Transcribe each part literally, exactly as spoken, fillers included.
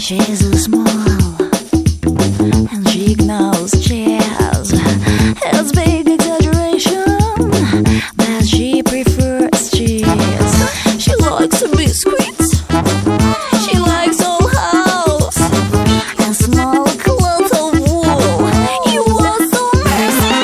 She's so small and she ignores cheers. It's big exaggeration, but she prefers cheese. She likes biscuits, she likes old house and small cloth of wool. You are so mercy.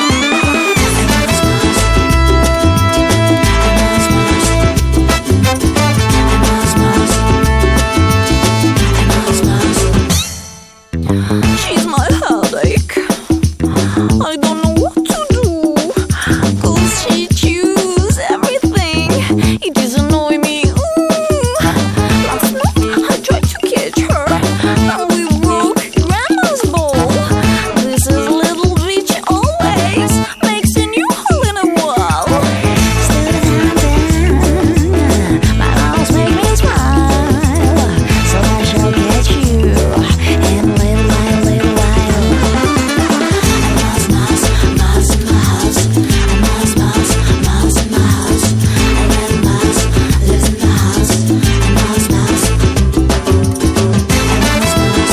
She's my headache. I don't know what to do, 'cause she chews everything. It is annoying me. Mm. Last night I tried to catch her and we broke Grandma's bowl. This is little bitch always makes a new hole in a wall. Still dancing, my arms make me smile. So I shall catch you in a little while, little while. Mouse, mouse, mouse in my house. A mouse, mouse, mouse in my house. A red mouse lives in the house. A mouse, mouse. A mouse, mouse.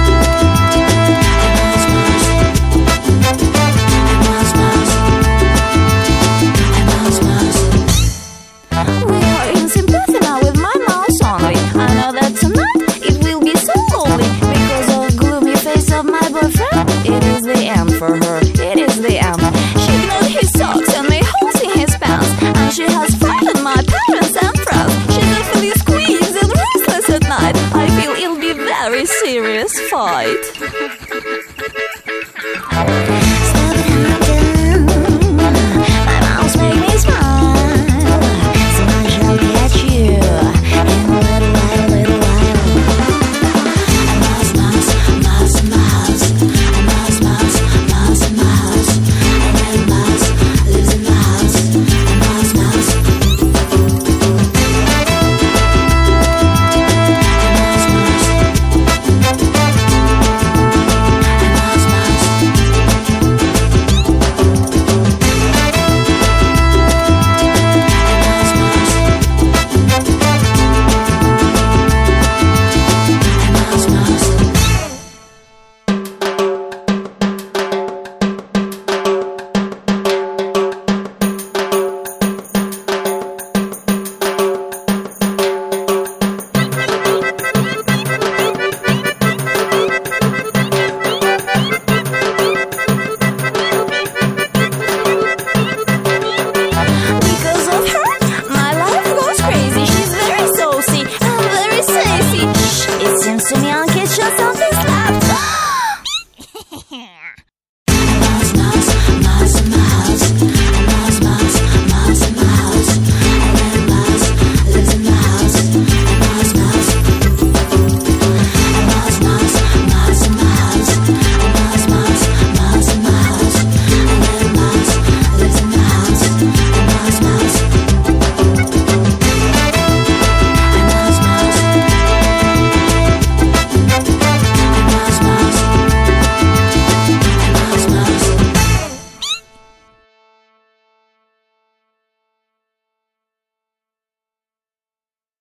A mouse, mouse. A mouse, mouse. We are in sympathy now with my mouse only. I know that tonight it will be so lonely because of gloomy face of my boyfriend. It is the end for her. It is the end. She ignored his socks and made holes in his pants, and she has frightened my parents and friends. She definitely squeals and restless at night. I feel it'll be very serious fight.